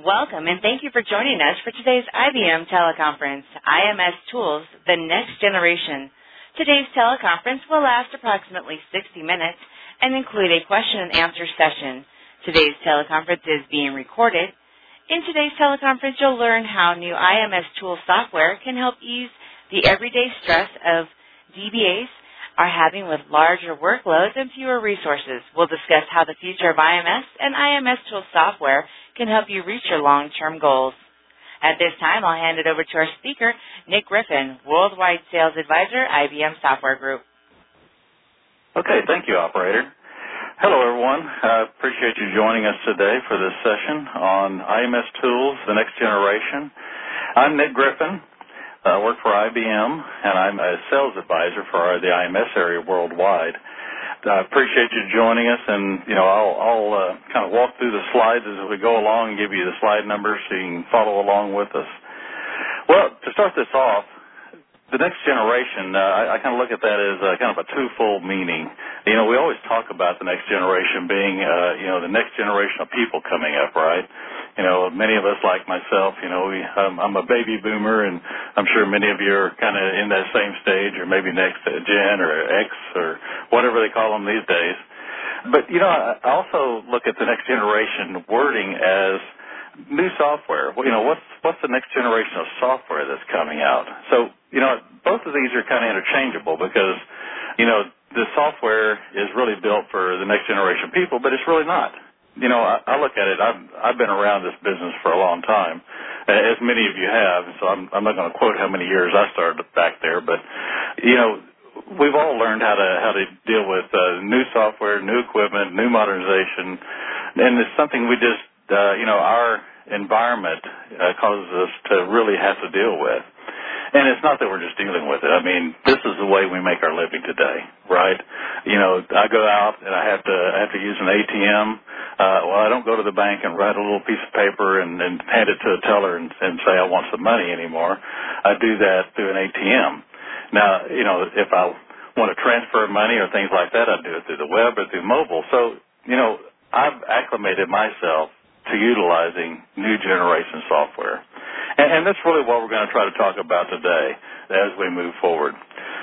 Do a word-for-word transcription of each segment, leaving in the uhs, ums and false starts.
Welcome, and thank you for joining us for today's I B M teleconference, I M S Tools, the Next Generation. Today's teleconference will last approximately sixty minutes and include a question and answer session. Today's teleconference is being recorded. In today's teleconference, you'll learn how new I M S Tool software can help ease the everyday stress of D B As are having with larger workloads and fewer resources. We'll discuss how the future of I M S and I M S Tool software can help you reach your long-term goals. At this time, I'll hand it over to our speaker, Nick Griffin, Worldwide Sales Advisor, I B M Software Group. Okay, thank you, operator. Hello, everyone. I appreciate you joining us today for this session on I M S Tools, the Next Generation. I'm Nick Griffin. I work for I B M, and I'm a sales advisor for the I M S area worldwide. I appreciate you joining us, and, you know, I'll, I'll uh, kind of walk through the slides as we go along and give you the slide numbers so you can follow along with us. Well, to start this off, the next generation, uh, I, I kind of look at that as uh, kind of a twofold meaning. You know, we always talk about the next generation being, uh, you know, the next generation of people coming up, right? You know, many of us like myself, you know, we, um, I'm a baby boomer, and I'm sure many of you are kind of in that same stage, or maybe next to Gen or X or whatever they call them these days. But, you know, I also look at the next generation wording as new software. Well, you know, what's what's the next generation of software that's coming out? So, you know, both of these are kind of interchangeable because, you know, the software is really built for the next generation people, but it's really not. You know, I, I look at it, I've, I've been around this business for a long time, as many of you have, so I'm, I'm not going to quote how many years I started back there, but, you know, we've all learned how to how to deal with uh, new software, new equipment, new modernization, and it's something we just, uh, you know, our environment uh, causes us to really have to deal with. And it's not that we're just dealing with it. I mean, this is the way we make our living today, right? You know, I go out and I have to I have to use an A T M. Uh, well, I don't go to the bank and write a little piece of paper and, and hand it to a teller and, and say I want some money anymore. I do that through an A T M. Now, you know, if I want to transfer money or things like that, I do it through the web or through mobile. So, you know, I've acclimated myself to utilizing new generation software. And, and that's really what we're going to try to talk about today as we move forward.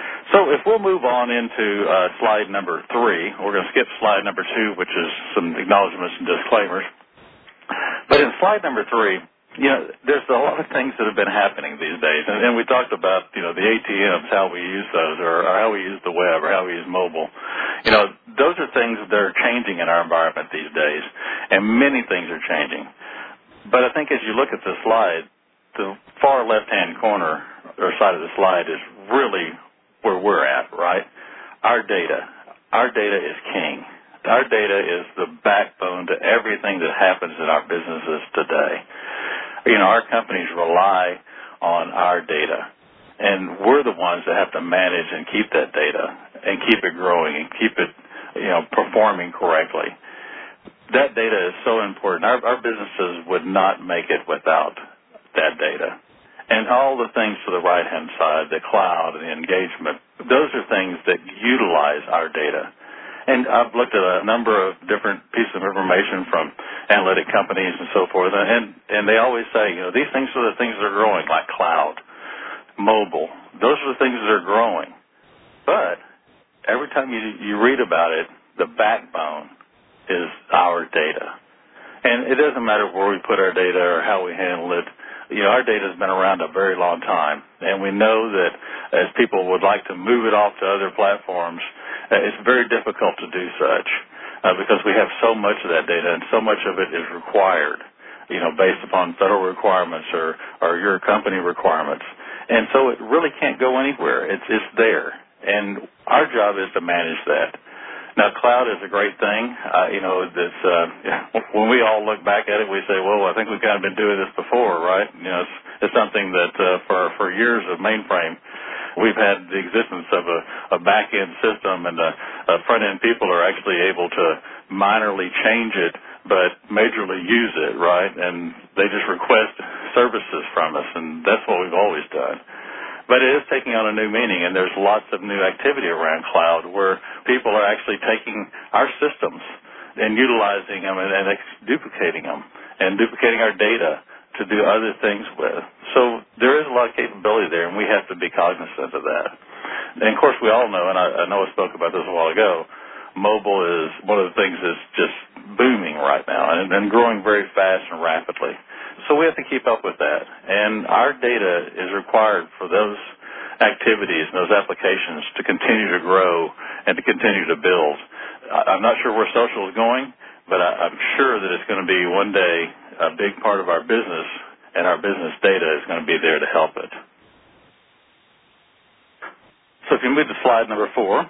So if we'll move on into uh, slide number three, we're going to skip slide number two, which is some acknowledgments and disclaimers. But in slide number three, you know, there's a lot of things that have been happening these days. And, and we talked about, you know, the A T Ms, how we use those, or, or how we use the web, or how we use mobile. You know, those are things that are changing in our environment these days, and many things are changing. But I think as you look at the slide, the far left-hand corner or side of the slide is really where we're at, right? Our data. Our data is king. Our data is the backbone to everything that happens in our businesses today. You know, our companies rely on our data, and we're the ones that have to manage and keep that data and keep it growing and keep it, you know, performing correctly. That data is so important. Our, our businesses would not make it without that data. And all the things to the right-hand side, the cloud and the engagement, those are things that utilize our data. And I've looked at a number of different pieces of information from analytic companies and so forth, and, and they always say, you know, these things are the things that are growing, like cloud, mobile. Those are the things that are growing. But every time you, you read about it, the backbone is our data. And it doesn't matter where we put our data or how we handle it. You know, our data has been around a very long time, and we know that as people would like to move it off to other platforms, uh, it's very difficult to do such uh, because we have so much of that data, and so much of it is required, you know, based upon federal requirements or, or your company requirements. And so it really can't go anywhere. It's, it's there, and our job is to manage that. Now, cloud is a great thing. Uh, you know, this, uh, when we all look back at it, we say, well, I think we've kind of been doing this before, right? You know, it's, it's something that uh, for, for years of mainframe, we've had the existence of a, a back-end system, and the uh, front-end people are actually able to minorly change it, but majorly use it, right? And they just request services from us, and that's what we've always done. But it is taking on a new meaning, and there's lots of new activity around cloud where people are actually taking our systems and utilizing them and, and duplicating them and duplicating our data to do other things with. So there is a lot of capability there, and we have to be cognizant of that. And, of course, we all know, and I, I know I spoke about this a while ago, mobile is one of the things that's just booming right now and, and growing very fast and rapidly. So we have to keep up with that. And our data is required for those activities and those applications to continue to grow and to continue to build. I'm not sure where social is going, but I, I'm sure that it's going to be one day a big part of our business, and our business data is going to be there to help it. So if you move to slide number four.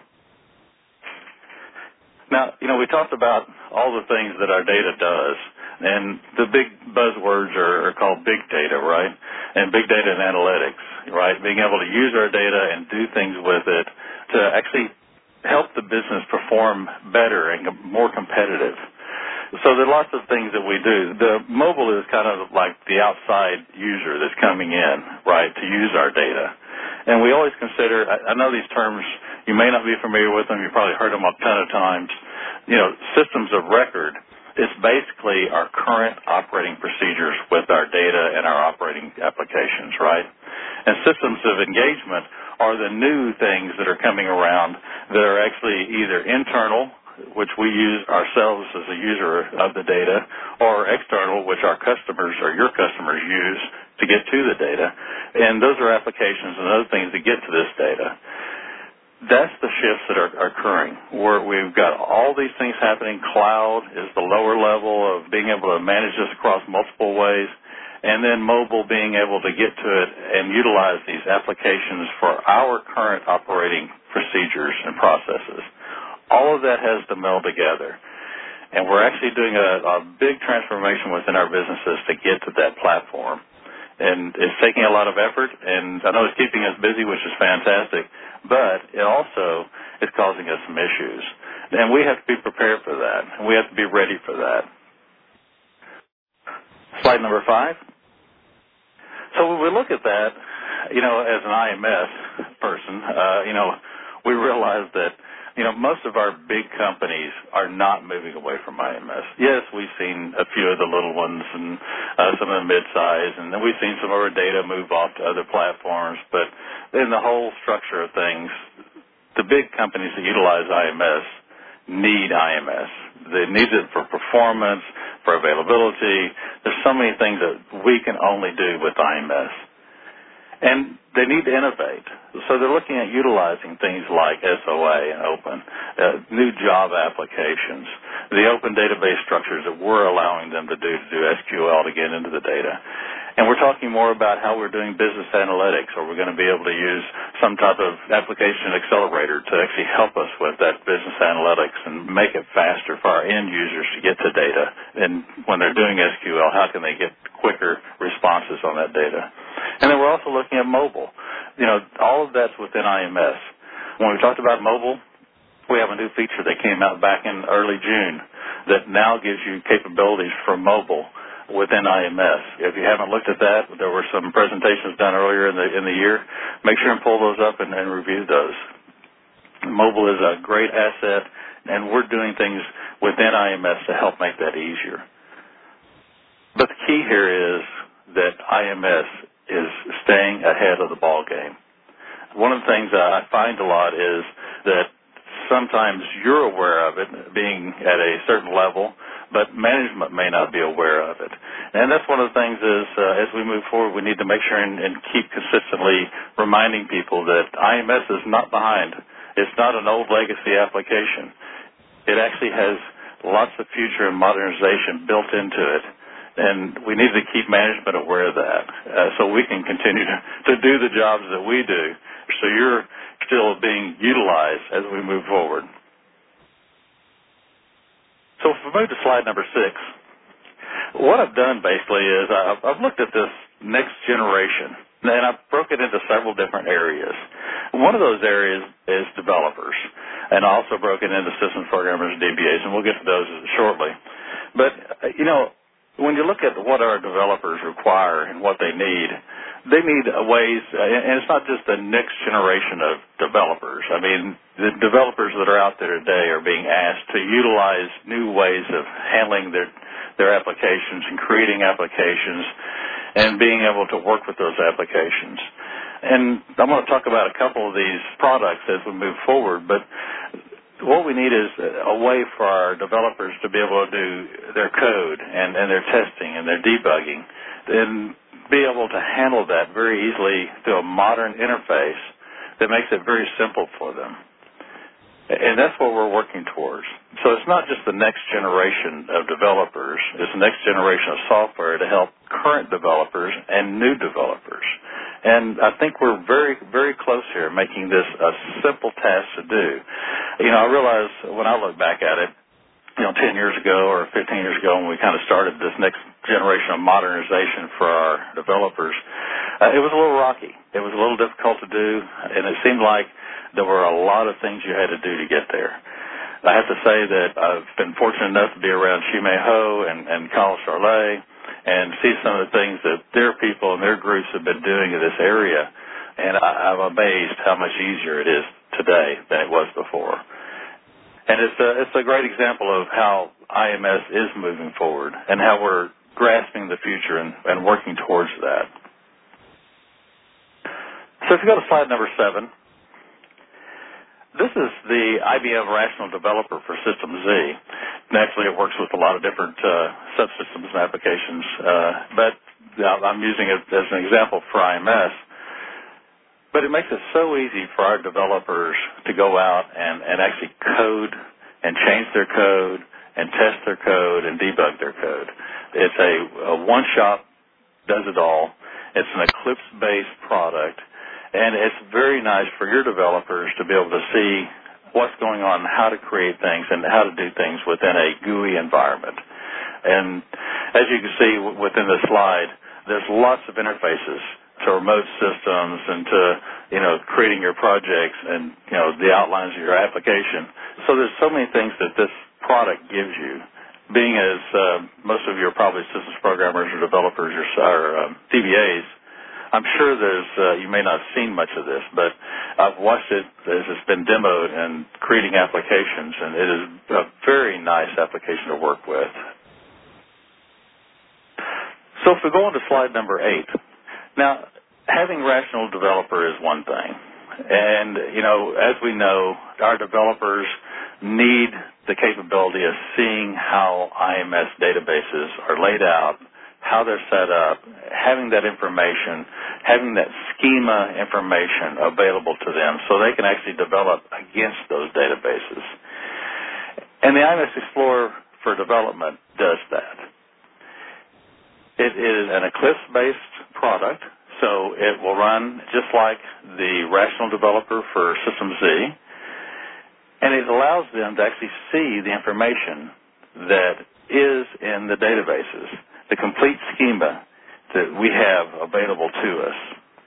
Now, you know, we talked about all the things that our data does, and the big buzzwords are, are called big data, right? And big data and analytics, right? Being able to use our data and do things with it to actually help the business perform better and more competitive. So there are lots of things that we do. The mobile is kind of like the outside user that's coming in, right, to use our data. And we always consider, I know these terms, you may not be familiar with them, you've probably heard them a ton of times. You know, systems of record is basically our current operating procedures with our data and our operating applications, right? And systems of engagement are the new things that are coming around that are actually either internal, which we use ourselves as a user of the data, or external, which our customers or your customers use to get to the data. And those are applications and other things that get to this data. That's the shifts that are, are occurring, where we've got all these things happening. Cloud is the lower level of being able to manage this across multiple ways, and then mobile being able to get to it and utilize these applications for our current operating procedures and processes. All of that has to meld together. And we're actually doing a, a big transformation within our businesses to get to that platform. And it's taking a lot of effort, and I know it's keeping us busy, which is fantastic, but it also is causing us some issues. And we have to be prepared for that, and we have to be ready for that. Slide number five. So when we look at that, you know, as an I M S person, uh, you know, we realize that You know, most of our big companies are not moving away from I M S. Yes, we've seen a few of the little ones and uh, some of the mid-size, and then we've seen some of our data move off to other platforms. But in the whole structure of things, the big companies that utilize I M S need I M S. They need it for performance, for availability. There's so many things that we can only do with I M S. And they need to innovate. So they're looking at utilizing things like S O A and Open, uh, new job applications, the open database structures that we're allowing them to do to do S Q L to get into the data. And we're talking more about how we're doing business analytics, or we're going to be able to use some type of application accelerator to actually help us with that business analytics and make it faster for our end users to get to data. And when they're doing S Q L, how can they get quicker responses on that data? And then we're also looking at mobile. You know, all of that's within I M S. When we talked about mobile, we have a new feature that came out back in early June that now gives you capabilities for mobile within I M S. If you haven't looked at that, there were some presentations done earlier in the in the year. Make sure and pull those up and, and review those. Mobile is a great asset, and we're doing things within I M S to help make that easier. But the key here is that I M S is staying ahead of the ball game. One of the things that I find a lot is that sometimes you're aware of it being at a certain level, but management may not be aware of it. And that's one of the things is uh, as we move forward, we need to make sure and, and keep consistently reminding people that I M S is not behind. It's not an old legacy application. It actually has lots of future and modernization built into it. And we need to keep management aware of that uh, so we can continue to, to do the jobs that we do, so you're still being utilized as we move forward. So if we move to slide number six, what I've done basically is I've, I've looked at this next generation, and I've broke it into several different areas. One of those areas is developers, and I also broke it into systems programmers and D B As, and we'll get to those shortly. But, uh, you know, when you look at what our developers require and what they need, they need ways, and it's not just the next generation of developers. I mean, the developers that are out there today are being asked to utilize new ways of handling their their applications and creating applications and being able to work with those applications. And I'm going to talk about a couple of these products as we move forward, but what we need is a way for our developers to be able to do their code and, and their testing and their debugging and be able to handle that very easily through a modern interface that makes it very simple for them. And that's what we're working towards. So it's not just the next generation of developers. It's the next generation of software to help current developers and new developers. And I think we're very, very close here, making this a simple task to do. You know, I realize when I look back at it, you know, ten years ago or fifteen years ago when we kind of started this next generation of modernization for our developers, uh, it was a little rocky. It was a little difficult to do, and it seemed like there were a lot of things you had to do to get there. I have to say that I've been fortunate enough to be around Shimei Ho and, and Kyle Charlet and see some of the things that their people and their groups have been doing in this area, and I, I'm amazed how much easier it is today than it was before. And it's a, it's a great example of how I M S is moving forward and how we're grasping the future and, and working towards that. So if you go to slide number seven, this is the I B M Rational Developer for System Z. Naturally, it works with a lot of different uh, subsystems and applications, uh, but uh, I'm using it as an example for I M S. But it makes it so easy for our developers to go out and, and actually code and change their code and test their code and debug their code. It's a, a one-shop, does it all. It's an Eclipse-based product. And it's very nice for your developers to be able to see what's going on, how to create things, and how to do things within a G U I environment. And as you can see within the slide, there's lots of interfaces to remote systems and to, you know, creating your projects and, you know, the outlines of your application. So there's so many things that this product gives you. Being as uh, most of you are probably systems programmers or developers or, or um, D B As, I'm sure there's, uh, you may not have seen much of this, but I've watched it as it's been demoed and creating applications, and it is a very nice application to work with. So if we go on to slide number eight, now having Rational Developer is one thing, and, you know, as we know, our developers need the capability of seeing how I M S databases are laid out, how they're set up, having that information, having that schema information available to them so they can actually develop against those databases. And the I M S Explorer for Development does that. It is an Eclipse-based product, so it will run just like the Rational Developer for System Z, and it allows them to actually see the information that is in the databases, the complete schema that we have available to us.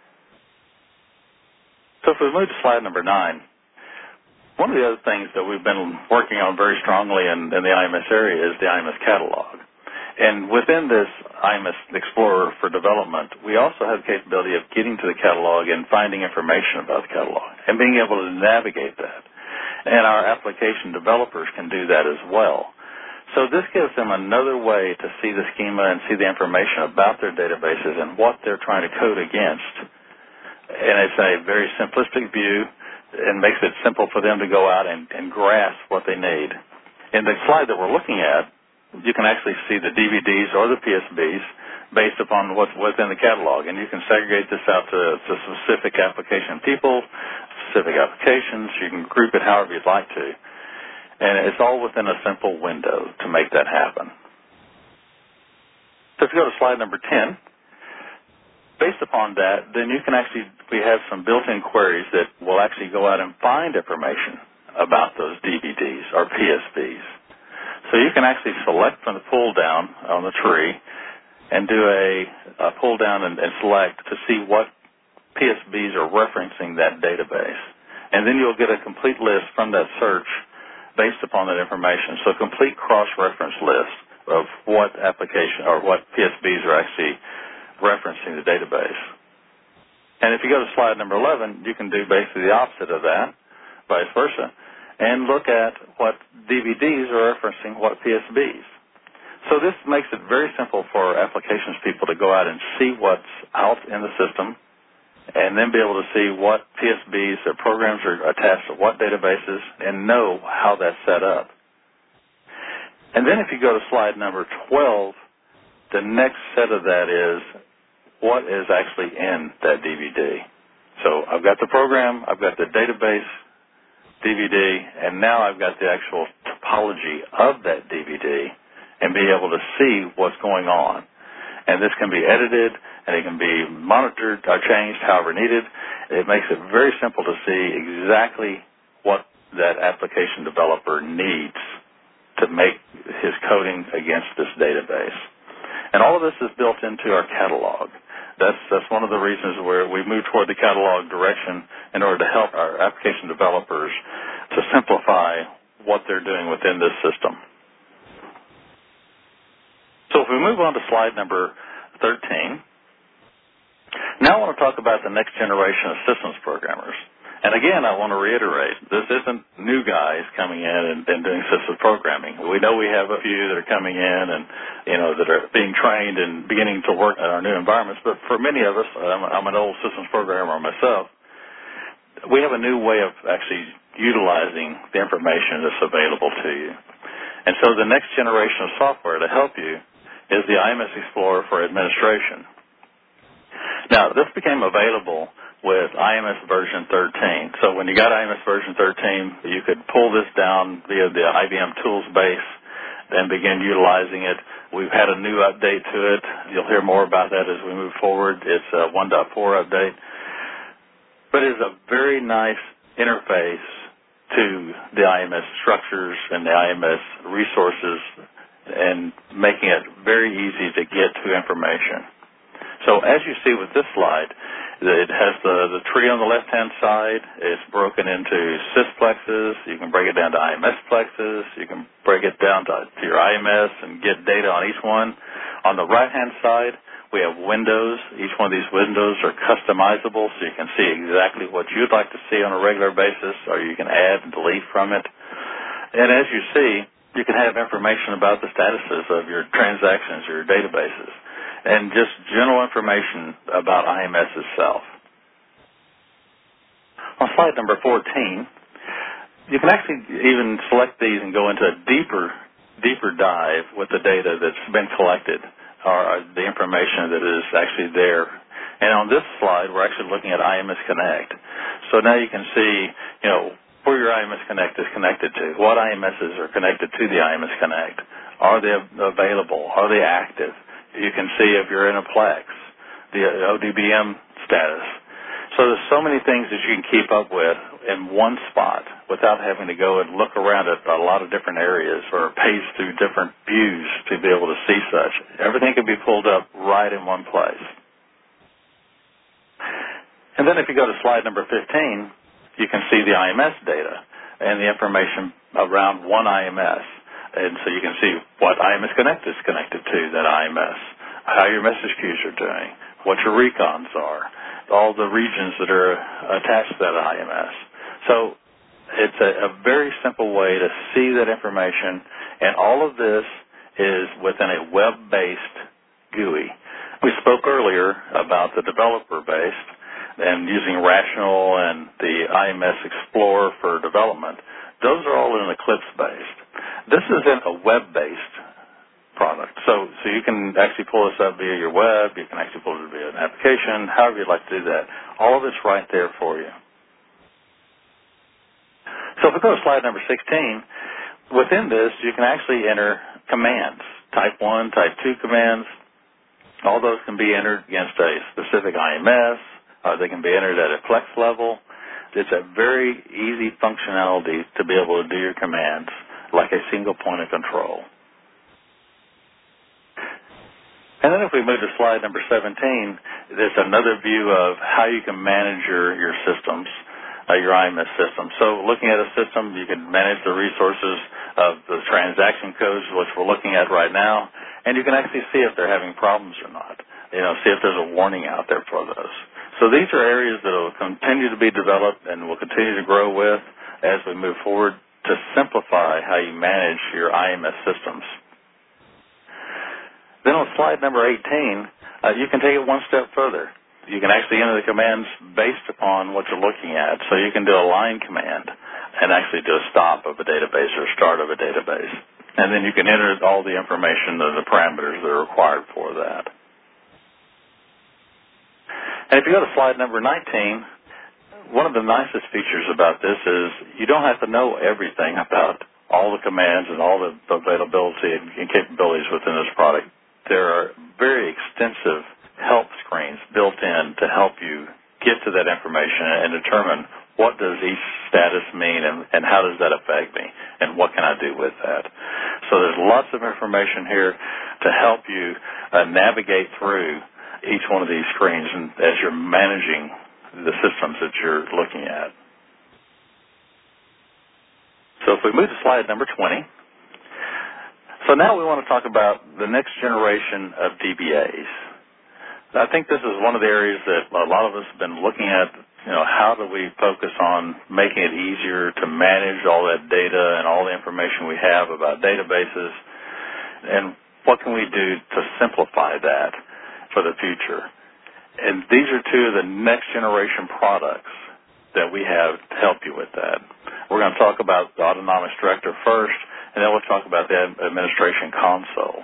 So if we move to slide number nine, one of the other things that we've been working on very strongly in, in the I M S area is the I M S catalog. And within this I M S Explorer for Development, we also have the capability of getting to the catalog and finding information about the catalog and being able to navigate that. And our application developers can do that as well. So this gives them another way to see the schema and see the information about their databases and what they're trying to code against. And it's a very simplistic view and makes it simple for them to go out and, and grasp what they need. In the slide that we're looking at, you can actually see the D V Ds or the P S Bs based upon what's within the catalog. And you can segregate this out to, to specific application people, specific applications. You can group it however you'd like to. And it's all within a simple window to make that happen. So if you go to slide number ten, based upon that, then you can actually, we have some built-in queries that will actually go out and find information about those D V Ds or P S Bs. So you can actually select from the pull-down on the tree and do a, a pull-down and, and select to see what P S Bs are referencing that database. And then you'll get a complete list from that search based upon that information. So a complete cross-reference list of what application or what P S Bs are actually referencing the database. And if you go to slide number eleven, you can do basically the opposite of that, vice versa, and look at what D V Ds are referencing what P S Bs. So this makes it very simple for applications people to go out and see what's out in the system and then be able to see what P S Bs or programs are attached to what databases and know how that's set up. And then if you go to slide number twelve, the next set of that is what is actually in that D V D. So I've got the program, I've got the database D V D, and now I've got the actual topology of that D V D and be able to see what's going on. And this can be edited, and it can be monitored or changed however needed. It makes it very simple to see exactly what that application developer needs to make his coding against this database. And all of this is built into our catalog. That's, that's one of the reasons where we move toward the catalog direction in order to help our application developers to simplify what they're doing within this system. So if we move on to slide number thirteen, now I want to talk about the next generation of systems programmers. And again, I want to reiterate, this isn't new guys coming in and, and doing systems programming. We know we have a few that are coming in and, you know, that are being trained and beginning to work in our new environments. But for many of us, I'm, I'm an old systems programmer myself, we have a new way of actually utilizing the information that's available to you. And so the next generation of software to help you is the I M S Explorer for administration. Now, this became available with I M S version thirteen. So when you got I M S version thirteen, you could pull this down via the I B M Tools base and begin utilizing it. We've had a new update to it. You'll hear more about that as we move forward. It's a one point four update. But it's a very nice interface to the I M S structures and the I M S resources and making it very easy to get to information. So as you see with this slide, it has the, the tree on the left-hand side. It's broken into sysplexes. You can break it down to I M S plexes. You can break it down to, to your I M S and get data on each one. On the right-hand side, we have windows. Each one of these windows are customizable, so you can see exactly what you'd like to see on a regular basis, or you can add and delete from it. And as you see, you can have information about the statuses of your transactions, your databases, and just general information about I M S itself. On slide number fourteen, you can actually even select these and go into a deeper, deeper dive with the data that's been collected or the information that is actually there. And on this slide, we're actually looking at I M S Connect. So now you can see, you know, where your I M S Connect is connected to, what I M Ss are connected to the I M S Connect. Are they available? Are they active? You can see if you're in a Plex, the O D B M status. So there's so many things that you can keep up with in one spot without having to go and look around at a lot of different areas or page through different views to be able to see such. Everything can be pulled up right in one place. And then if you go to slide number fifteen, you can see the I M S data and the information around one I M S. And so you can see what I M S Connect is connected to that I M S, how your message queues are doing, what your recons are, all the regions that are attached to that I M S. So it's a, a very simple way to see that information, and all of this is within a web-based G U I. We spoke earlier about the developer-based and using Rational and the I M S Explorer for development. Those are all in Eclipse-based. This is in a web-based product. So, so you can actually pull this up via your web. You can actually pull it via an application, however you'd like to do that. All of it's right there for you. So if we go to slide number sixteen, within this you can actually enter commands, type one, type two commands. All those can be entered against a specific I M S. Uh, they can be entered at a Plex level. It's a very easy functionality to be able to do your commands like a single point of control. And then if we move to slide number seventeen, there's another view of how you can manage your, your systems, uh, your I M S system. So looking at a system, you can manage the resources of the transaction codes, which we're looking at right now, and you can actually see if they're having problems or not. You know, see if there's a warning out there for those. So these are areas that will continue to be developed and will continue to grow with as we move forward to simplify how you manage your I M S systems. Then on slide number eighteen, uh, you can take it one step further. You can actually enter the commands based upon what you're looking at. So you can do a line command and actually do a stop of a database or start of a database. And then you can enter all the information and the parameters that are required for that. And if you go to slide number nineteen, one of the nicest features about this is you don't have to know everything about all the commands and all the availability and capabilities within this product. There are very extensive help screens built in to help you get to that information and determine what does each status mean and, and how does that affect me and what can I do with that. So there's lots of information here to help you uh, navigate through each one of these screens and as you're managing the systems that you're looking at. So if we move to slide number twenty, so now we want to talk about the next generation of D B As. I think this is one of the areas that a lot of us have been looking at, you know, how do we focus on making it easier to manage all that data and all the information we have about databases, and what can we do to simplify that for the future. And these are two of the next generation products that we have to help you with that. We're going to talk about the Autonomous Director first, and then we'll talk about the Administration Console.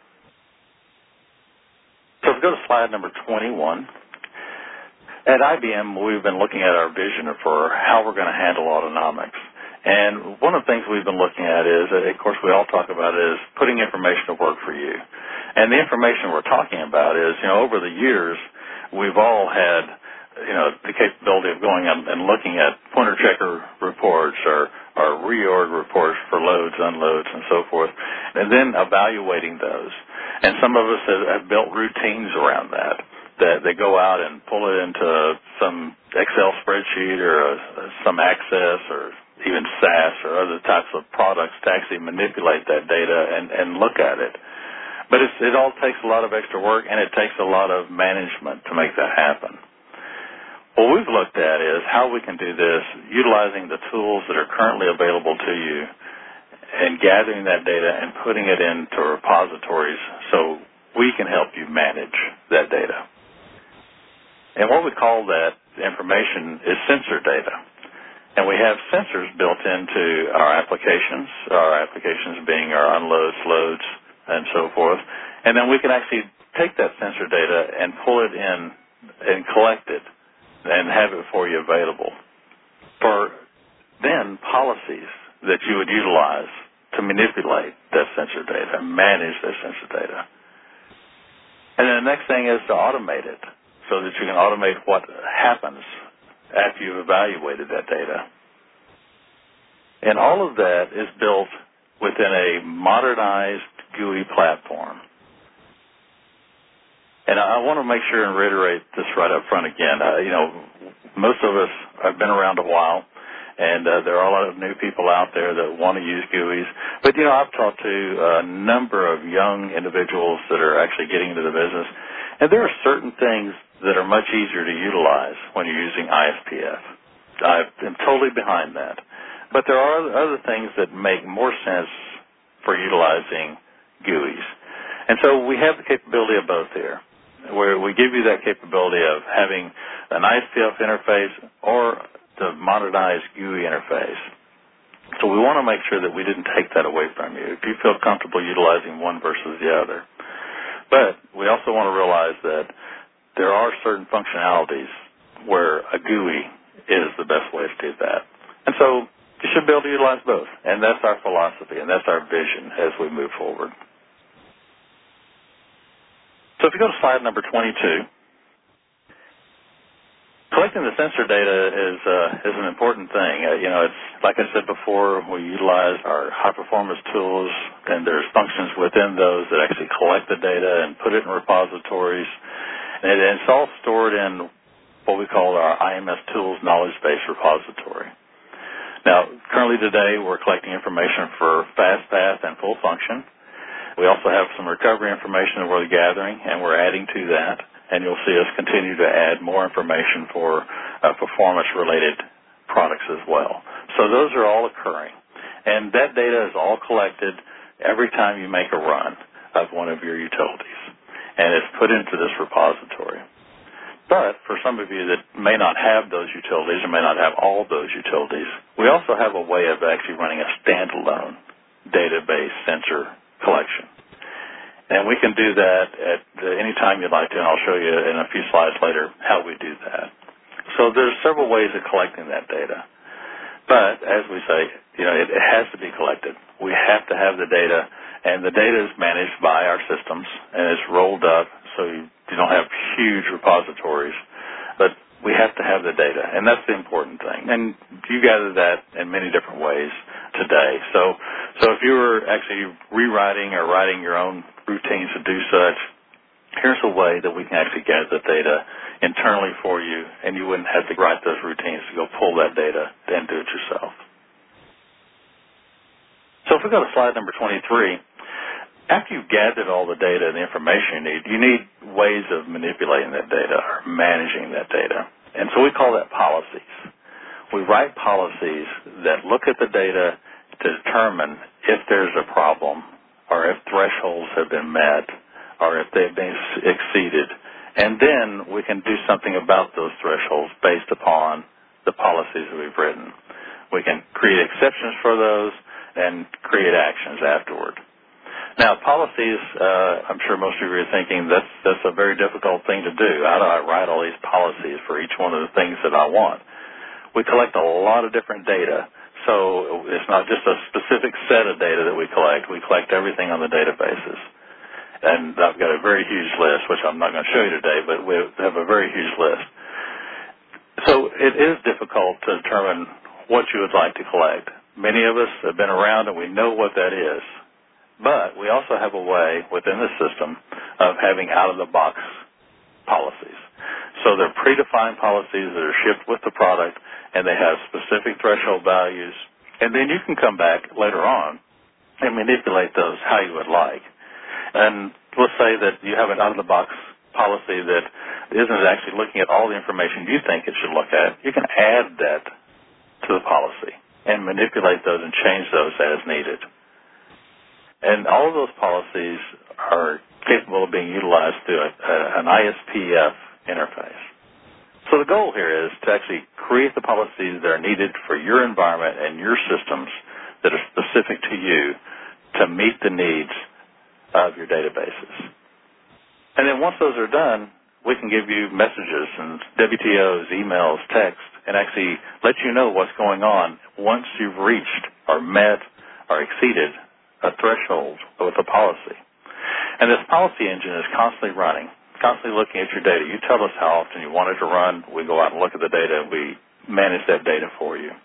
So if we go to slide number twenty-one, at I B M we've been looking at our vision for how we're going to handle autonomics. And one of the things we've been looking at is, of course we all talk about is putting information to work for you. And the information we're talking about is, you know, over the years we've all had, you know, the capability of going and, and looking at pointer checker reports or, or reorg reports for loads, unloads, and so forth, and then evaluating those. And some of us have, have built routines around that, that they go out and pull it into some Excel spreadsheet or a, some Access or even S A S or other types of products to actually manipulate that data and, and look at it. But it's, it all takes a lot of extra work, and it takes a lot of management to make that happen. What we've looked at is how we can do this utilizing the tools that are currently available to you and gathering that data and putting it into repositories so we can help you manage that data. And what we call that information is sensor data. And we have sensors built into our applications, our applications being our unloads, loads, and so forth. And then we can actually take that sensor data and pull it in and collect it and have it for you available for then policies that you would utilize to manipulate that sensor data, manage that sensor data. And then the next thing is to automate it so that you can automate what happens after you've evaluated that data. And all of that is built within a modernized G U I platform. And I want to make sure and reiterate this right up front again. Uh, you know, most of us have been around a while, and uh, there are a lot of new people out there that want to use G U Is. But, you know, I've talked to a number of young individuals that are actually getting into the business, and there are certain things that are much easier to utilize when you're using I S P F. I am totally behind that. But there are other things that make more sense for utilizing G U Is. And so we have the capability of both here, where we give you that capability of having an I S P F interface or the modernized G U I interface. So we want to make sure that we didn't take that away from you if you feel comfortable utilizing one versus the other. But we also want to realize that there are certain functionalities where a G U I is the best way to do that. And so you should be able to utilize both. And that's our philosophy, and that's our vision as we move forward. So if you go to slide number twenty-two, collecting the sensor data is uh, is an important thing. Uh, you know, it's like I said before, we utilize our high-performance tools, and there's functions within those that actually collect the data and put it in repositories. And it's all stored in what we call our I M S Tools Knowledge Base repository. Now, currently today, we're collecting information for FastPath and full function. We also have some recovery information that we're gathering, and we're adding to that. And you'll see us continue to add more information for uh, performance-related products as well. So those are all occurring. And that data is all collected every time you make a run of one of your utilities, and it's put into this repository. But for some of you that may not have those utilities or may not have all those utilities, we also have a way of actually running a standalone database sensor collection. And we can do that at any time you'd like to, and I'll show you in a few slides later how we do that. So there's several ways of collecting that data. But as we say, you know, it, it has to be collected. We have to have the data, and the data is managed by our systems, and it's rolled up so you, you don't have huge repositories. But we have to have the data, and that's the important thing. And you gather that in many different ways today. So, so if you were actually rewriting or writing your own routines to do such, here's a way that we can actually gather the data internally for you, and you wouldn't have to write those routines to go pull that data and do it yourself. So if we go to slide number twenty-three, after you've gathered all the data and the information you need, you need ways of manipulating that data or managing that data. And so we call that policies. We write policies that look at the data to determine if there's a problem or if thresholds have been met or if they've been exceeded. And then we can do something about those thresholds based upon the policies that we've written. We can create exceptions for those and create actions afterward. Now, policies, uh, I'm sure most of you are thinking that's, that's a very difficult thing to do. How do I write all these policies for each one of the things that I want? We collect a lot of different data, so it's not just a specific set of data that we collect. We collect everything on the databases. And I've got a very huge list, which I'm not going to show you today, but we have a very huge list. So it is difficult to determine what you would like to collect. Many of us have been around and we know what that is. But we also have a way within the system of having out-of-the-box policies. So they're predefined policies that are shipped with the product, and they have specific threshold values. And then you can come back later on and manipulate those how you would like. And let's say that you have an out-of-the-box policy that isn't actually looking at all the information you think it should look at. You can add that to the policy and manipulate those and change those as needed. And all of those policies are capable of being utilized through a, a, an I S P F interface. So the goal here is to actually create the policies that are needed for your environment and your systems that are specific to you to meet the needs of your databases. And then once those are done, we can give you messages and W T Os, emails, text, and actually let you know what's going on once you've reached or met or exceeded a threshold with a policy. And this policy engine is constantly running, constantly looking at your data. You tell us how often you want it to run. We go out and look at the data, and we manage that data for you.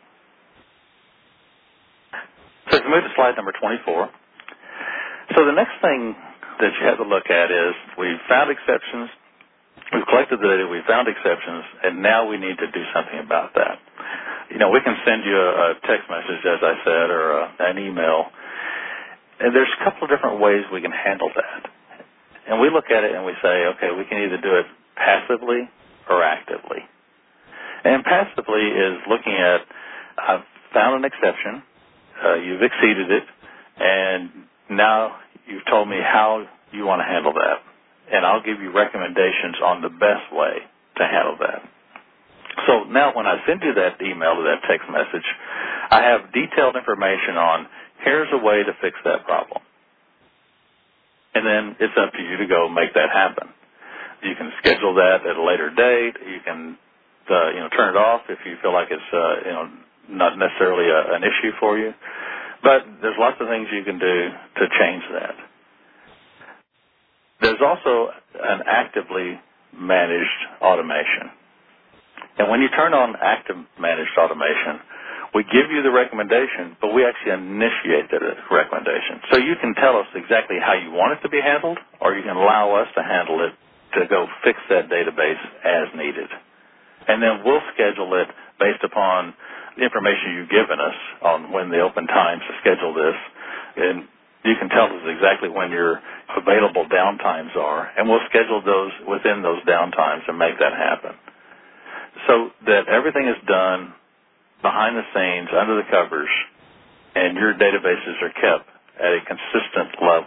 So if we move to slide number twenty-four. So the next thing that you have to look at is we've found exceptions, we've collected the data, we've found exceptions, and now we need to do something about that. You know, we can send you a text message, as I said, or a, an email. And there's a couple of different ways we can handle that. And we look at it and we say, okay, we can either do it passively or actively. And passively is looking at, I've found an exception, uh, you've exceeded it, and now you've told me how you want to handle that. And I'll give you recommendations on the best way to handle that. So now when I send you that email or that text message, I have detailed information on here's a way to fix that problem. And then it's up to you to go make that happen. You can schedule that at a later date. You can, uh, you know, turn it off if you feel like it's, uh, you know, not necessarily a, an issue for you. But there's lots of things you can do to change that. There's also an actively managed automation. And when you turn on active managed automation, we give you the recommendation, but we actually initiate the recommendation. So you can tell us exactly how you want it to be handled, or you can allow us to handle it to go fix that database as needed. And then we'll schedule it based upon the information you've given us on when the open times to schedule this. And you can tell us exactly when your available downtimes are, and we'll schedule those within those downtimes and make that happen. So that everything is done behind the scenes, under the covers, and your databases are kept at a consistent level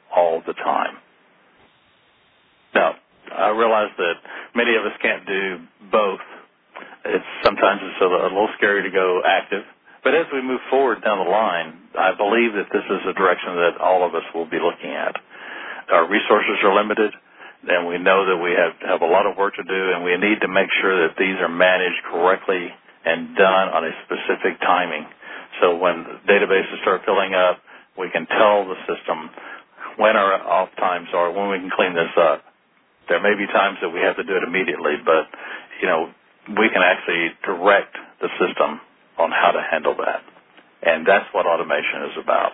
all the time. Now, I realize that many of us can't do both. It's sometimes it's a, a little scary to go active. But as we move forward down the line, I believe that this is a direction that all of us will be looking at. Our resources are limited, and we know that we have, have a lot of work to do, and we need to make sure that these are managed correctly and done on a specific timing. So when databases start filling up, we can tell the system when our off times are, when we can clean this up. There may be times that we have to do it immediately, but, you know, we can actually direct the system on how to handle that. And that's what automation is about.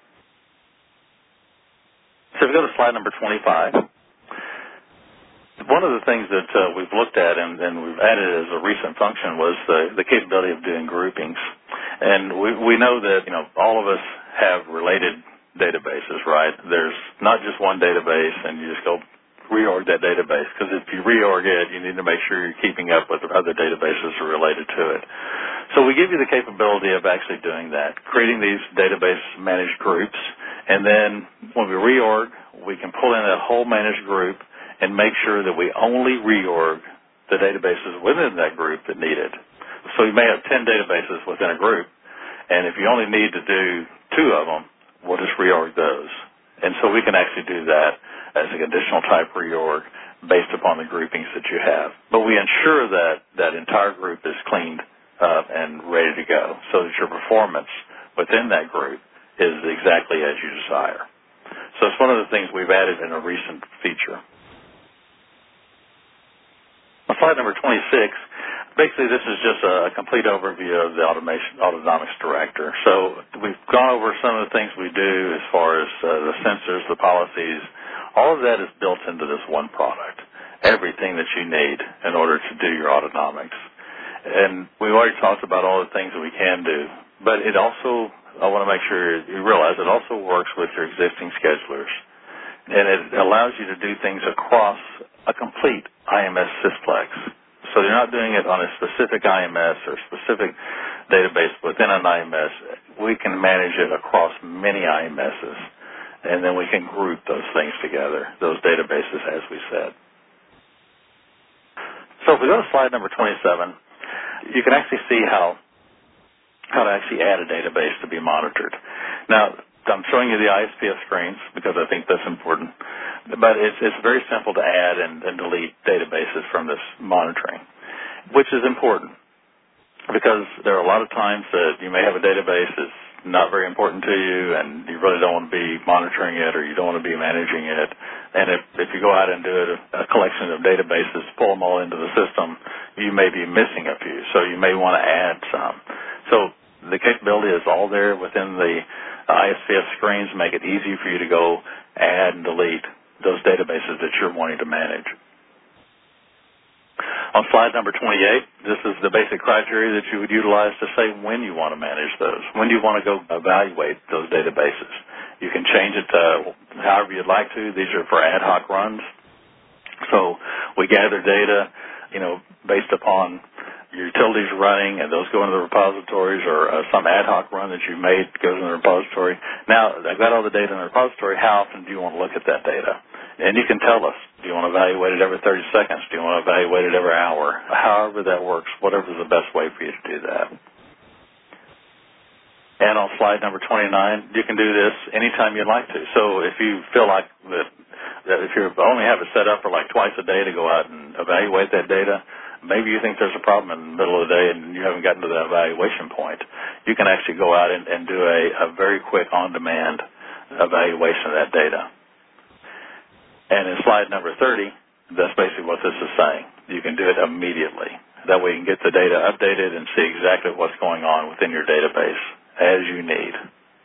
So if we go to slide number twenty-five, one of the things that uh, we've looked at and, and we've added as a recent function was the, the capability of doing groupings. And we, we know that, you know, all of us have related databases, right? There's not just one database and you just go reorg that database, because if you reorg it, you need to make sure you're keeping up with the other databases that are related to it. So we give you the capability of actually doing that, creating these database managed groups, and then when we reorg, we can pull in that whole managed group and make sure that we only reorg the databases within that group that need it. So you may have ten databases within a group, and if you only need to do two of them, we'll just reorg those. And so we can actually do that as a conditional type reorg based upon the groupings that you have. But we ensure that that entire group is cleaned up and ready to go so that your performance within that group is exactly as you desire. So it's one of the things we've added in a recent feature. On slide number twenty-six, basically this is just a complete overview of the automation autonomics director. So we've gone over some of the things we do as far as uh, the sensors, the policies. All of that is built into this one product, everything that you need in order to do your autonomics. And we've already talked about all the things that we can do, but it also, I want to make sure you realize, it also works with your existing schedulers. And it allows you to do things across a complete I M S sysplex. So you're not doing it on a specific I M S or specific database within an I M S. We can manage it across many I M Ss. And then we can group those things together, those databases, as we said. So if we go to slide number twenty-seven, you can actually see how how to actually add a database to be monitored. Now, I'm showing you the I S P F screens because I think that's important, but it's, it's very simple to add and, and delete databases from this monitoring, which is important because there are a lot of times that you may have a database that's not very important to you and you really don't want to be monitoring it or you don't want to be managing it. And if, if you go out and do a, a collection of databases, pull them all into the system, you may be missing a few. So you may want to add some. So the capability is all there within the I S P F screens, make it easy for you to go add and delete those databases that you're wanting to manage. On slide number twenty-eight, this is the basic criteria that you would utilize to say when you want to manage those. When do you want to go evaluate those databases? You can change it to however you'd like to. These are for ad hoc runs. So we gather data, you know, based upon your utilities running, and those go into the repositories, or uh, some ad hoc run that you made goes in the repository. Now, I've got all the data in the repository. How often do you want to look at that data? And you can tell us, do you want to evaluate it every thirty seconds? Do you want to evaluate it every hour? However that works, whatever is the best way for you to do that. And on slide number twenty-nine, you can do this anytime you'd like to. So if you feel like that, that if you only have it set up for like twice a day to go out and evaluate that data, maybe you think there's a problem in the middle of the day and you haven't gotten to the evaluation point, you can actually go out and, and do a, a very quick on-demand evaluation of that data. And in slide number thirty, that's basically what this is saying. You can do it immediately. That way you can get the data updated and see exactly what's going on within your database as you need.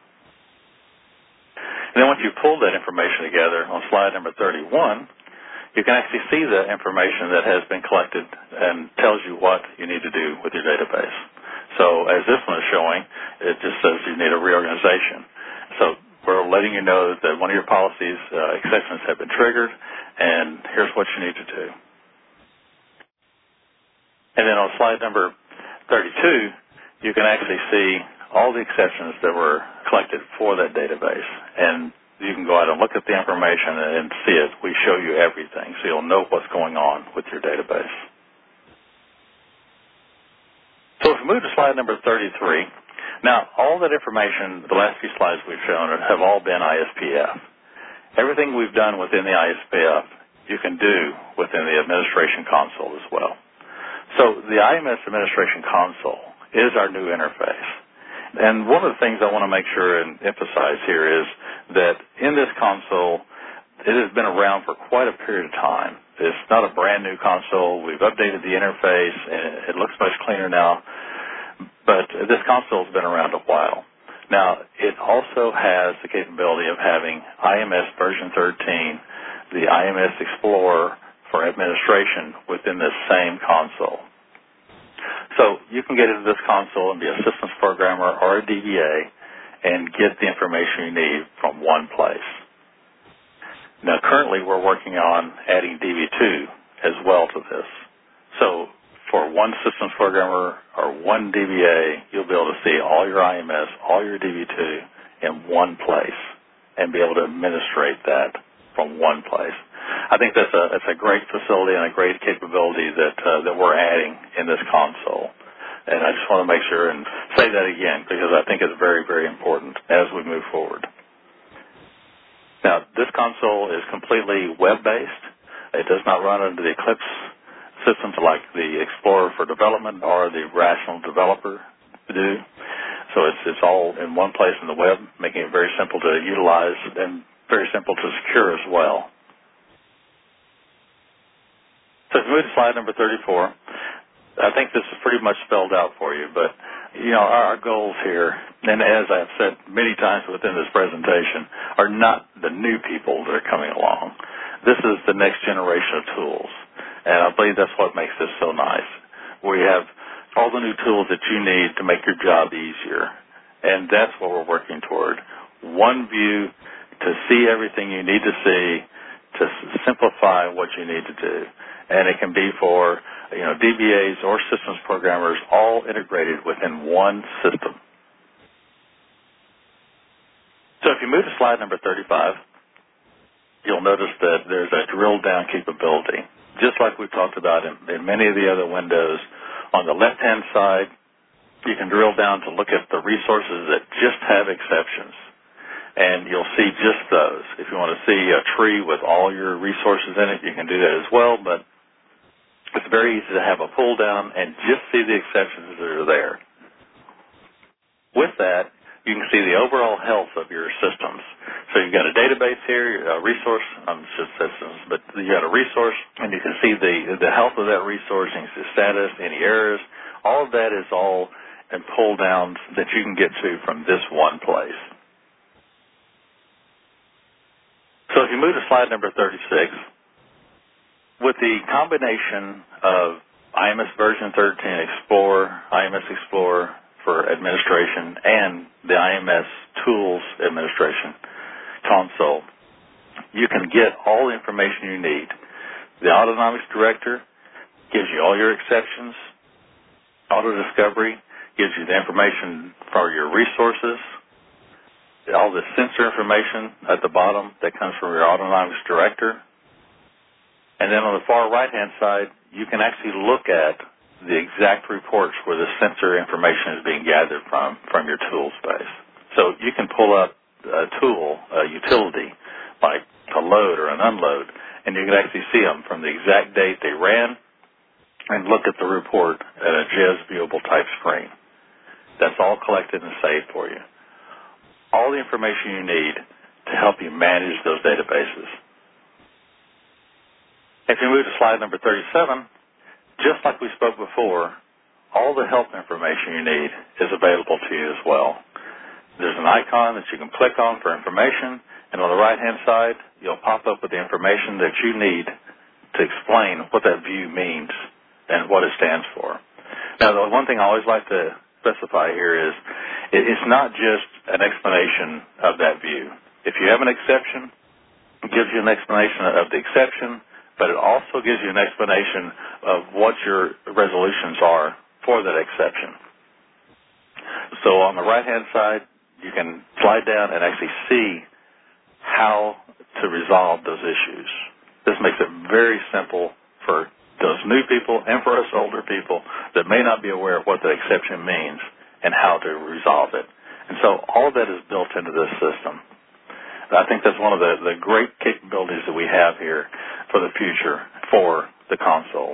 And then once you pull that information together on slide number thirty-one, you can actually see the information that has been collected and tells you what you need to do with your database. So as this one is showing, it just says you need a reorganization. So we're letting you know that one of your policies, uh, exceptions have been triggered, and here's what you need to do. And then on slide number thirty-two, you can actually see all the exceptions that were collected for that database. And you can go out and look at the information and see it. We show you everything, so you'll know what's going on with your database. So if we move to slide number thirty-three, now all that information, the last few slides we've shown have all been I S P F. Everything we've done within the I S P F, you can do within the administration console as well. So the I M S Administration Console is our new interface. And one of the things I want to make sure and emphasize here is that in this console, it has been around for quite a period of time. It's not a brand new console. We've updated the interface, and it looks much cleaner now. But this console has been around a while. Now, it also has the capability of having I M S version thirteen, the I M S Explorer for administration within this same console. So you can get into this console and be a systems programmer or a D B A and get the information you need from one place. Now, currently we're working on adding D B two as well to this. So for one systems programmer or one D B A, you'll be able to see all your I M S, all your D B two in one place and be able to administrate that from one place. I think that's a, that's a great facility and a great capability that, uh, that we're adding in this console. And I just want to make sure and say that again because I think it's very, very important as we move forward. Now, this console is completely web-based. It does not run under the Eclipse systems like the Explorer for Development or the Rational Developer do. So it's, it's all in one place in the web, making it very simple to utilize and very simple to secure as well. So if we move to slide number thirty-four, I think this is pretty much spelled out for you, but, you know, our, our goals here, and as I've said many times within this presentation, are not the new people that are coming along. This is the next generation of tools, and I believe that's what makes this so nice. We have all the new tools that you need to make your job easier, and that's what we're working toward. One view to see everything you need to see, to simplify what you need to do. And it can be for, you know, D B As or systems programmers all integrated within one system. So if you move to slide number thirty-five, you'll notice that there's a drill down capability. Just like we've talked about in, in many of the other windows, on the left-hand side, you can drill down to look at the resources that just have exceptions. And you'll see just those. If you want to see a tree with all your resources in it, you can do that as well, but it's very easy to have a pull down and just see the exceptions that are there. With that, you can see the overall health of your systems. So you've got a database here, a resource, um, just systems, but you got a resource, and you can see the the health of that resource, you can see the status, any errors. All of that is all in pull downs that you can get to from this one place. So if you move to slide number thirty-six, with the combination of I M S version thirteen Explorer, I M S Explorer for administration, and the I M S Tools Administration console, you can get all the information you need. The Autonomics Director gives you all your exceptions. Auto Discovery gives you the information for your resources. All the sensor information at the bottom that comes from your Autonomics Director. And then on the far right-hand side, you can actually look at the exact reports where the sensor information is being gathered from, from your tool space. So you can pull up a tool, a utility, like a load or an unload, and you can actually see them from the exact date they ran and look at the report at a J E S viewable type screen. That's all collected and saved for you. All the information you need to help you manage those databases. If you move to slide number thirty-seven, just like we spoke before, all the help information you need is available to you as well. There's an icon that you can click on for information, and on the right-hand side, you'll pop up with the information that you need to explain what that view means and what it stands for. Now, the one thing I always like to specify here is it's not just an explanation of that view. If you have an exception, it gives you an explanation of the exception, but it also gives you an explanation of what your resolutions are for that exception. So on the right-hand side, you can slide down and actually see how to resolve those issues. This makes it very simple for those new people and for us older people that may not be aware of what the exception means and how to resolve it. And so all of that is built into this system. And I think that's one of the, the great capabilities that we have here for the future for the console.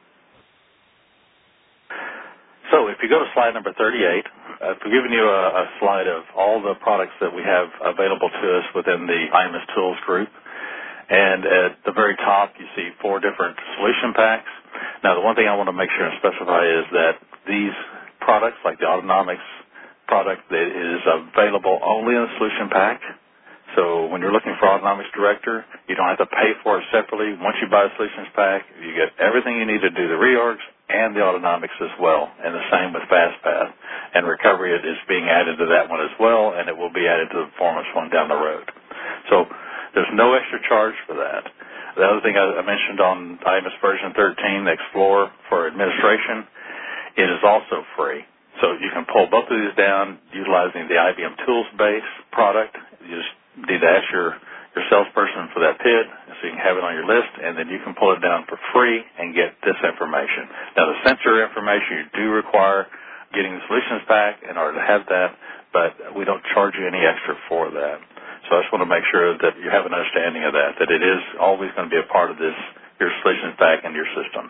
So if you go to slide number thirty-eight, uh, I've given you a, a slide of all the products that we have available to us within the I M S Tools group. And at the very top, you see four different solution packs. Now, the one thing I want to make sure and specify is that these products, like the Autonomics product, that is available only in the solution pack. So when you're looking for Autonomics Director, you don't have to pay for it separately. Once you buy a solutions pack, you get everything you need to do the reorgs and the Autonomics as well, and the same with FastPath. And Recovery is being added to that one as well, and it will be added to the Performance one down the road. So there's no extra charge for that. The other thing I mentioned on I M S version thirteen, the Explorer for administration, it is also free. So you can pull both of these down utilizing the I B M Tools base product. You just need to ask your, your salesperson for that P I D so you can have it on your list, and then you can pull it down for free and get this information. Now, the sensor information, you do require getting the solutions pack in order to have that, but we don't charge you any extra for that. So I just want to make sure that you have an understanding of that, that it is always going to be a part of this, your solutions pack and your systems.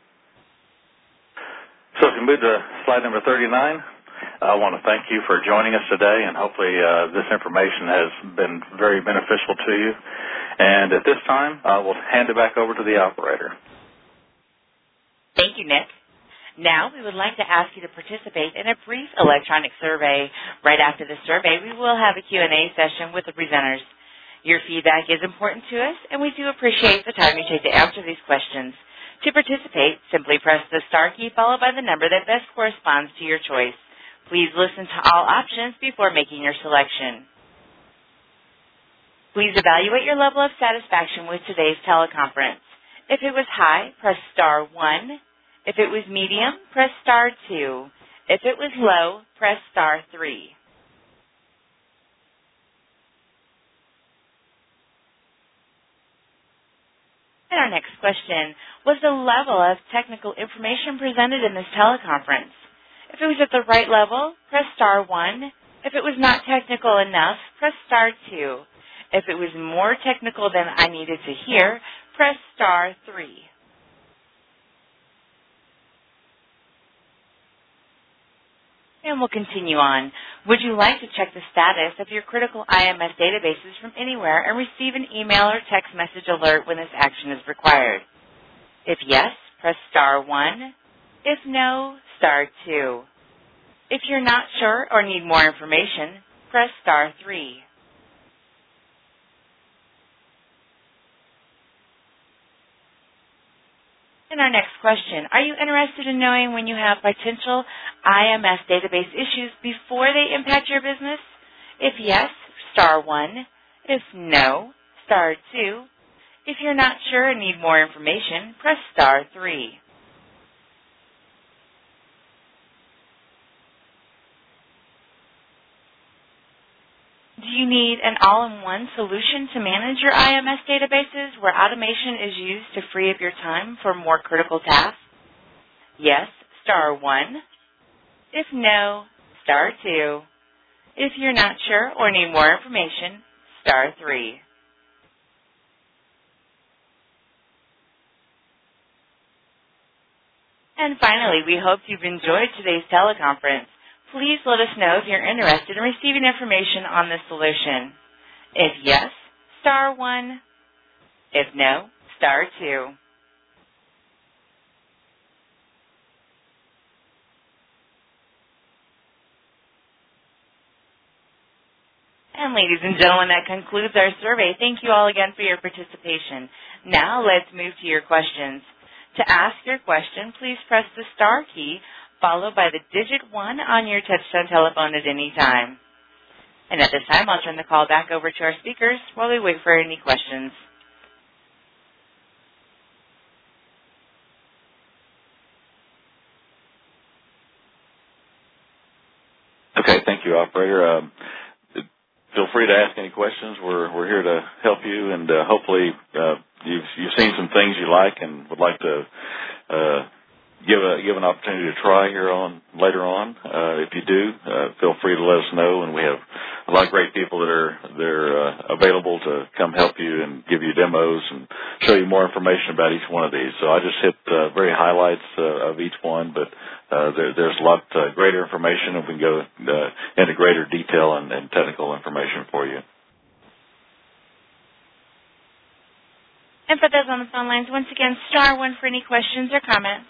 So if you move to slide number thirty-nine, I want to thank you for joining us today, and hopefully uh, this information has been very beneficial to you. And at this time, I will hand it back over to the operator. Thank you, Nick. Now we would like to ask you to participate in a brief electronic survey. Right after the survey, we will have a Q and A session with the presenters. Your feedback is important to us, and we do appreciate the time you take to answer these questions. To participate, simply press the star key followed by the number that best corresponds to your choice. Please listen to all options before making your selection. Please evaluate your level of satisfaction with today's teleconference. If it was high, press star one. If it was medium, press star two. If it was low, press star three. And our next question was the level of technical information presented in this teleconference. If it was at the right level, press star one. If it was not technical enough, press star two. If it was more technical than I needed to hear, press star three. And we'll continue on. Would you like to check the status of your critical I M S databases from anywhere and receive an email or text message alert when this action is required? If yes, press star one. If no, star two. If you're not sure or need more information, press star three. And our next question, are you interested in knowing when you have potential I M S database issues before they impact your business? If yes, star one. If no, star two. If you're not sure and need more information, press star three. Do you need an all-in-one solution to manage your I M S databases where automation is used to free up your time for more critical tasks? Yes, star one. If no, star two. If you're not sure or need more information, star three. And finally, we hope you've enjoyed today's teleconference. Please let us know if you're interested in receiving information on this solution. If yes, star one. If no, star two. And ladies and gentlemen, that concludes our survey. Thank you all again for your participation. Now let's move to your questions. To ask your question, please press the star key followed by the digit one on your touchtone telephone at any time. And at this time, I'll turn the call back over to our speakers while we wait for any questions. Okay, thank you, operator. Um, feel free to ask any questions. We're we're here to help you, and uh, hopefully uh, you've you've seen some things you like and would like to uh, give a give an opportunity to try here on later on. Uh, if you do, uh, feel free to let us know, and we have a lot of great people that are they're uh, available to come help you and give you demos and show you more information about each one of these. So I just hit uh, very highlights uh, of each one, but uh, there, there's a lot uh, greater information, and we can go uh, into greater detail and, and technical information for you. And for those on the phone lines, once again, star one for any questions or comments.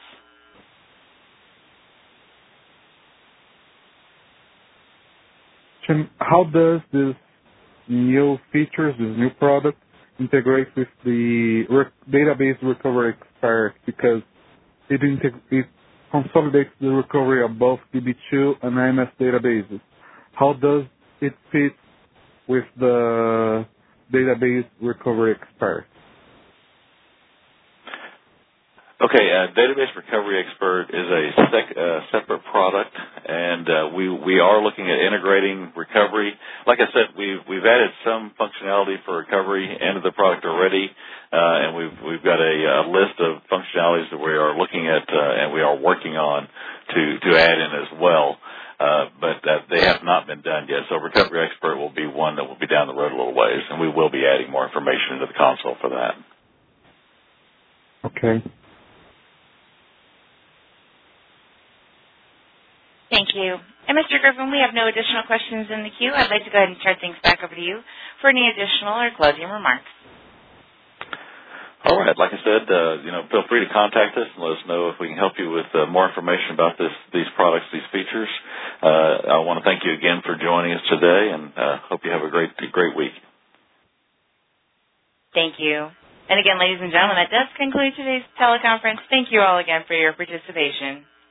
How does this new features, this new product, integrate with the re- database recovery expert? Because it, integ- it consolidates the recovery of both D B two and I M S databases. How does it fit with the database recovery expert? Okay, uh, Database Recovery Expert is a sec- uh, separate product, and uh, we we are looking at integrating recovery. Like I said, we've we've added some functionality for recovery into the product already, uh, and we've we've got a, a list of functionalities that we are looking at uh, and we are working on to to add in as well. Uh, but uh, they have not been done yet. So Recovery Expert will be one that will be down the road a little ways, and we will be adding more information into the console for that. Okay. Thank you. And Mister Griffin, we have no additional questions in the queue. I'd like to go ahead and turn things back over to you for any additional or closing remarks. All right. Like I said, uh, you know, feel free to contact us and let us know if we can help you with uh, more information about this, these products, these features. Uh, I want to thank you again for joining us today, and uh, hope you have a great, great week. Thank you. And again, ladies and gentlemen, that does conclude today's teleconference. Thank you all again for your participation.